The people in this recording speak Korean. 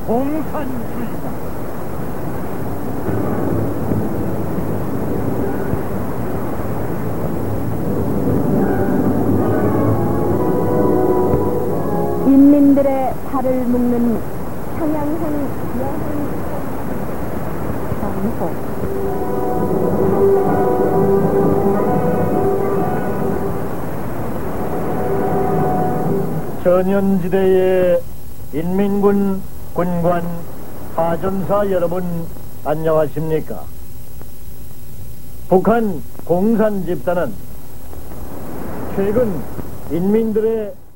공산주의다. 인민들의 발을 묶는 평양행 여행 경호. 전현지대의 인민군 군관 하전사 여러분 안녕하십니까? 북한 공산집단은 최근 인민들의